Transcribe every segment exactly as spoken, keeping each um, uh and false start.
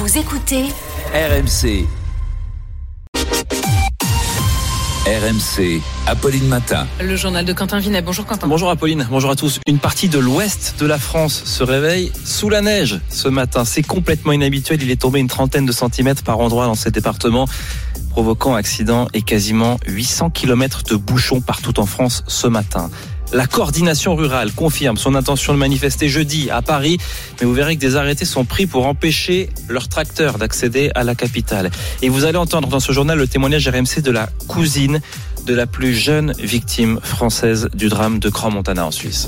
Vous écoutez R M C. R M C, Apolline Matin. Le journal de Quentin Vinet. Bonjour Quentin. Bonjour Apolline, bonjour à tous. Une partie de l'ouest de la France se réveille sous la neige ce matin. C'est complètement inhabituel. Il est tombé une trentaine de centimètres par endroit dans ces départements, provoquant accidents et quasiment huit cents kilomètres de bouchons partout en France ce matin. La coordination rurale confirme son intention de manifester jeudi à Paris, mais vous verrez que des arrêtés sont pris pour empêcher leurs tracteurs d'accéder à la capitale. Et vous allez entendre dans ce journal le témoignage R M C de la cousine de la plus jeune victime française du drame de Crans-Montana en Suisse.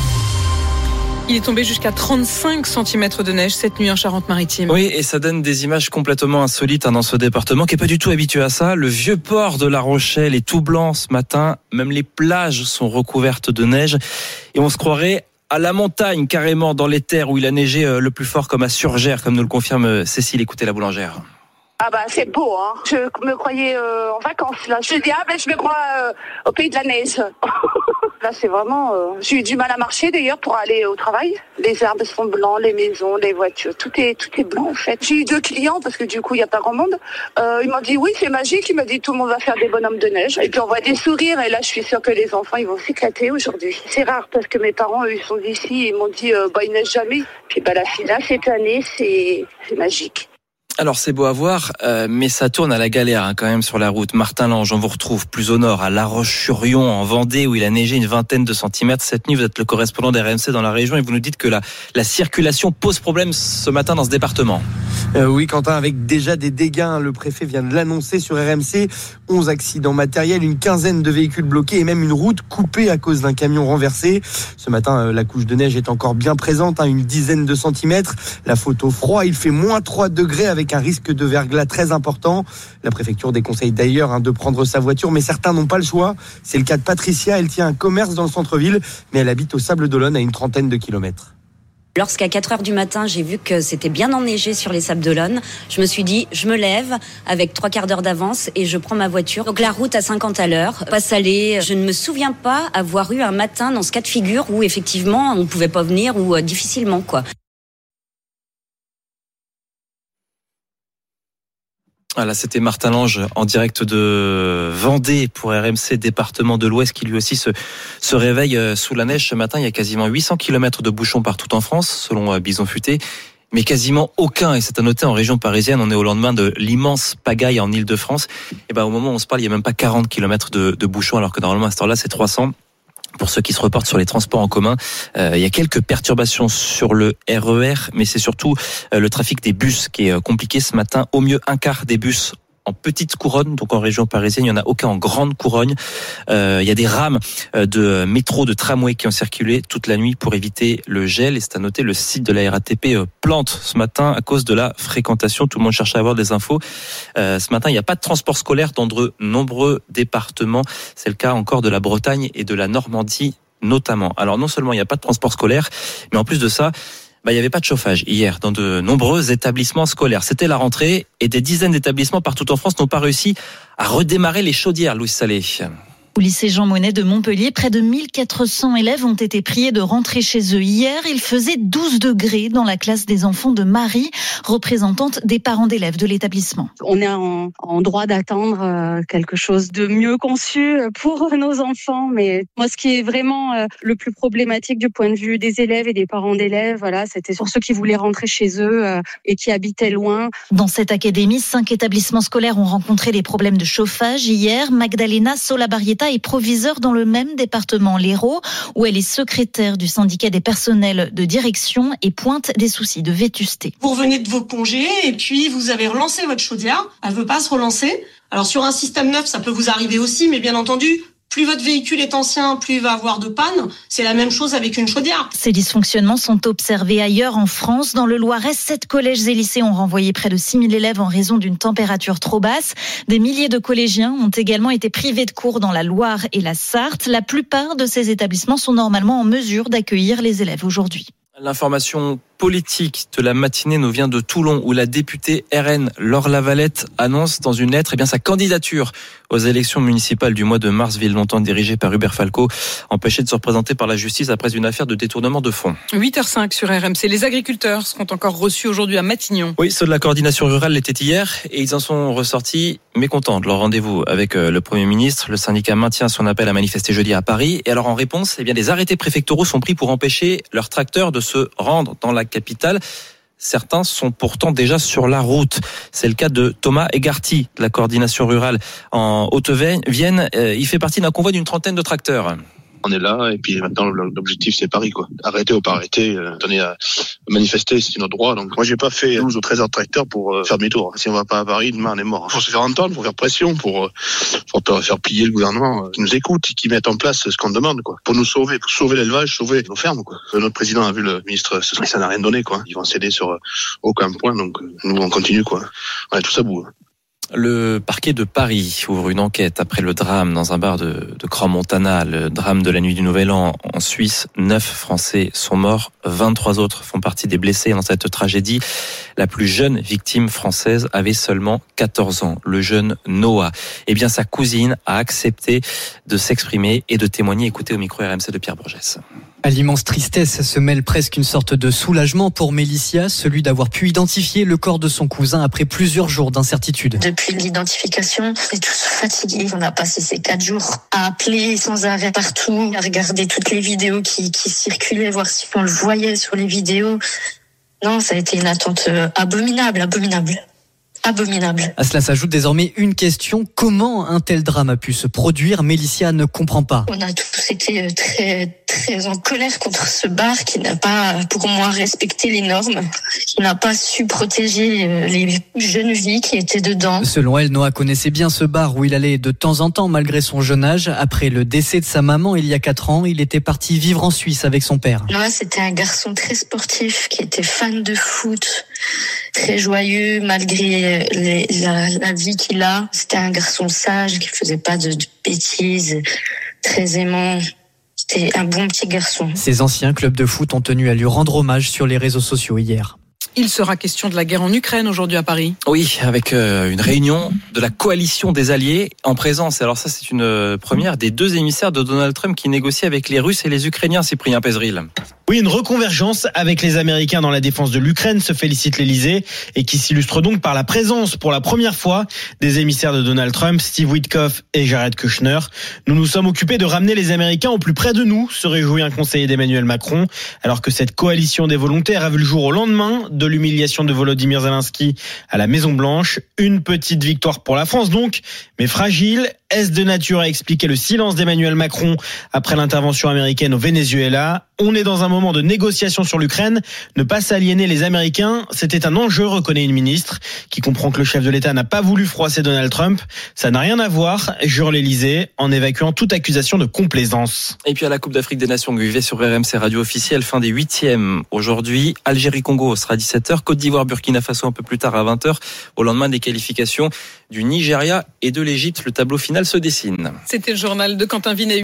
Il est tombé jusqu'à trente-cinq centimètres de neige cette nuit en Charente-Maritime. Oui, et ça donne des images complètement insolites hein, dans ce département qui n'est pas du tout habitué à ça. Le vieux port de La Rochelle est tout blanc ce matin. Même les plages sont recouvertes de neige. Et on se croirait à la montagne, carrément dans les terres où il a neigé le plus fort, comme à Surgères, comme nous le confirme Cécile. Écoutez la boulangère. Ah bah c'est beau, hein. Je me croyais euh, en vacances là. Je me dis ah ben je me crois euh, au pays de la neige. Là c'est vraiment. Euh, j'ai eu du mal à marcher d'ailleurs pour aller au travail. Les arbres sont blancs, les maisons, les voitures, tout est tout est blanc en fait. J'ai eu deux clients parce que du coup il y a pas grand monde. Euh, ils m'ont dit oui c'est magique. Ils m'ont dit tout le monde va faire des bonhommes de neige. Et puis on voit des sourires et là je suis sûre que les enfants ils vont s'éclater aujourd'hui. C'est rare parce que mes parents eux ils sont d'ici. Ils m'ont dit euh, bah il neige jamais. Puis bah la fille là cette année c'est c'est magique. Alors c'est beau à voir, euh, mais ça tourne à la galère hein, quand même sur la route. Martin-Lange, on vous retrouve plus au nord, à La Roche-sur-Yon, en Vendée, où il a neigé une vingtaine de centimètres. Cette nuit, vous êtes le correspondant d'R M C dans la région et vous nous dites que la, la circulation pose problème ce matin dans ce département. Euh, oui Quentin, avec déjà des dégâts, le préfet vient de l'annoncer sur R M C. onze accidents matériels, une quinzaine de véhicules bloqués et même une route coupée à cause d'un camion renversé. Ce matin, la couche de neige est encore bien présente, hein, une dizaine de centimètres. La photo froid, il fait moins trois degrés avec un risque de verglas très important. La préfecture déconseille d'ailleurs hein, de prendre sa voiture, mais certains n'ont pas le choix. C'est le cas de Patricia, elle tient un commerce dans le centre-ville, mais elle habite au Sables-d'Olonne à une trentaine de kilomètres. Lorsqu'à quatre heures du matin, j'ai vu que c'était bien enneigé sur les Sables-d'Olonne, je me suis dit, je me lève avec trois quarts d'heure d'avance et je prends ma voiture. Donc la route à cinquante à l'heure, pas salée. Je ne me souviens pas avoir eu un matin dans ce cas de figure où effectivement on ne pouvait pas venir ou euh, difficilement quoi. Voilà, c'était Martin-Lange en direct de Vendée pour R M C, département de l'Ouest, qui lui aussi se, se réveille sous la neige ce matin. Il y a quasiment huit cents kilomètres de bouchons partout en France, selon Bison Futé, mais quasiment aucun, et c'est à noter en région parisienne. On est au lendemain de l'immense pagaille en Île-de-France. Et ben, au moment où on se parle, il n'y a même pas quarante kilomètres de, de bouchons, alors que normalement à cette heure-là, c'est trois cents. Pour ceux qui se reportent sur les transports en commun, euh, il y a quelques perturbations sur le R E R, mais c'est surtout euh, le trafic des bus qui est euh, compliqué ce matin. Au mieux, un quart des bus en petite couronne, donc en région parisienne, il n'y en a aucun en grande couronne. Euh, il y a des rames de métro, de tramway qui ont circulé toute la nuit pour éviter le gel. Et c'est à noter, le site de la R A T P plante ce matin à cause de la fréquentation. Tout le monde cherche à avoir des infos. Euh, ce matin, il n'y a pas de transport scolaire dans de nombreux départements. C'est le cas encore de la Bretagne et de la Normandie notamment. Alors non seulement il n'y a pas de transport scolaire, mais en plus de ça, bah, il n'y avait pas de chauffage hier dans de nombreux établissements scolaires. C'était la rentrée et des dizaines d'établissements partout en France n'ont pas réussi à redémarrer les chaudières, Louis Salé. Au lycée Jean Monnet de Montpellier, près de mille quatre cents élèves ont été priés de rentrer chez eux. Hier, il faisait douze degrés dans la classe des enfants de Marie, représentante des parents d'élèves de l'établissement. On est en, en droit d'attendre quelque chose de mieux conçu pour nos enfants. Mais moi, ce qui est vraiment le plus problématique du point de vue des élèves et des parents d'élèves, voilà, c'était sur ceux qui voulaient rentrer chez eux et qui habitaient loin. Dans cette académie, cinq établissements scolaires ont rencontré des problèmes de chauffage. Hier, Magdalena Solabarrieta est proviseure dans le même département, l'Hérault, où elle est secrétaire du syndicat des personnels de direction et pointe des soucis de vétusté. Vous revenez de vos congés et puis vous avez relancé votre chaudière, elle veut pas se relancer. Alors sur un système neuf, ça peut vous arriver aussi, mais bien entendu, plus votre véhicule est ancien, plus il va avoir de panne. C'est la même chose avec une chaudière. Ces dysfonctionnements sont observés ailleurs en France. Dans le Loiret, sept collèges et lycées ont renvoyé près de six mille élèves en raison d'une température trop basse. Des milliers de collégiens ont également été privés de cours dans la Loire et la Sarthe. La plupart de ces établissements sont normalement en mesure d'accueillir les élèves aujourd'hui. L'information politique de la matinée nous vient de Toulon, où la députée R N Laure Lavalette annonce dans une lettre eh bien, sa candidature aux élections municipales du mois de mars, ville longtemps dirigée par Hubert Falco, empêché de se représenter par la justice après une affaire de détournement de fonds. huit heures cinq sur R M C. Les agriculteurs seront encore reçus aujourd'hui à Matignon. Oui, ceux de la coordination rurale l'étaient hier et ils en sont ressortis mécontents de leur rendez-vous avec le Premier ministre. Le syndicat maintient son appel à manifester jeudi à Paris. Et alors en réponse, eh bien, des arrêtés préfectoraux sont pris pour empêcher leurs tracteurs de se rendre dans la capitale. Certains sont pourtant déjà sur la route. C'est le cas de Thomas Egarty, de la coordination rurale en Haute-Vienne. Il fait partie d'un convoi d'une trentaine de tracteurs. On est là et puis maintenant l'objectif c'est Paris quoi. Arrêter ou pas arrêter, euh, donner à manifester c'est notre droit. Donc moi j'ai pas fait douze ou treize heures de tracteur pour euh, faire demi-tour. Si on va pas à Paris demain on est mort. Faut se faire entendre, faut faire pression pour, euh, pour faire plier le gouvernement euh, qui nous écoute et qui mette en place ce qu'on demande quoi. Pour nous sauver, pour sauver l'élevage, sauver nos fermes quoi. Notre président a vu le ministre, ça n'a rien donné quoi. Ils vont céder sur euh, aucun point donc euh, nous on continue quoi. Ouais, tout ça bout. Le parquet de Paris ouvre une enquête après le drame dans un bar de, de Crans-Montana, le drame de la nuit du Nouvel An en Suisse. Neuf Français sont morts, vingt-trois autres font partie des blessés dans cette tragédie. La plus jeune victime française avait seulement quatorze ans, le jeune Noah. Eh bien, sa cousine a accepté de s'exprimer et de témoigner. Écoutez au micro R M C de Pierre Bourgès. À l'immense tristesse se mêle presque une sorte de soulagement pour Mélicia, celui d'avoir pu identifier le corps de son cousin après plusieurs jours d'incertitude. Depuis l'identification, on est tous fatigués. On a passé ces quatre jours à appeler sans arrêt partout, à regarder toutes les vidéos qui, qui circulaient, voir si on le voyait sur les vidéos. Non, ça a été une attente abominable, abominable. Abominable. À cela s'ajoute désormais une question. Comment un tel drame a pu se produire? Mélicia ne comprend pas. On a tous été très, très en colère contre ce bar qui n'a pas, pour moi, respecté les normes, qui n'a pas su protéger les jeunes filles qui étaient dedans. Selon elle, Noah connaissait bien ce bar où il allait de temps en temps malgré son jeune âge. Après le décès de sa maman il y a quatre ans, il était parti vivre en Suisse avec son père. Noah, c'était un garçon très sportif qui était fan de foot, très joyeux malgré Les, la, la vie qu'il a. C'était un garçon sage qui faisait pas de, de bêtises, très aimant. C'était un bon petit garçon. Ses anciens clubs de foot ont tenu à lui rendre hommage sur les réseaux sociaux hier. Il sera question de la guerre en Ukraine aujourd'hui à Paris. Oui, avec une réunion de la coalition des alliés en présence. Alors ça, c'est une première des deux émissaires de Donald Trump qui négocient avec les Russes et les Ukrainiens, Cyprien Pézeril. Oui, une reconvergence avec les Américains dans la défense de l'Ukraine, se félicite l'Elysée, et qui s'illustre donc par la présence, pour la première fois, des émissaires de Donald Trump, Steve Witkoff et Jared Kushner. Nous nous sommes occupés de ramener les Américains au plus près de nous, se réjouit un conseiller d'Emmanuel Macron, alors que cette coalition des volontaires a vu le jour au lendemain de l'humiliation de Volodymyr Zelensky à la Maison-Blanche. Une petite victoire pour la France donc, mais fragile. Est-ce de nature à expliquer le silence d'Emmanuel Macron après l'intervention américaine au Venezuela? On est dans un moment de négociation sur l'Ukraine. Ne pas s'aliéner les Américains, c'était un enjeu, reconnaît une ministre, qui comprend que le chef de l'État n'a pas voulu froisser Donald Trump. Ça n'a rien à voir, jure l'Elysée, en évacuant toute accusation de complaisance. Et puis à la Coupe d'Afrique des Nations, Guivet sur R M C Radio officielle, fin des huitièmes aujourd'hui. Algérie-Congo sera à dix-sept heures, Côte d'Ivoire-Burkina Faso un peu plus tard à vingt heures, au lendemain des qualifications du Nigeria et de l'Égypte. Le tableau final se dessine. C'était le journal de Quentin Vinet.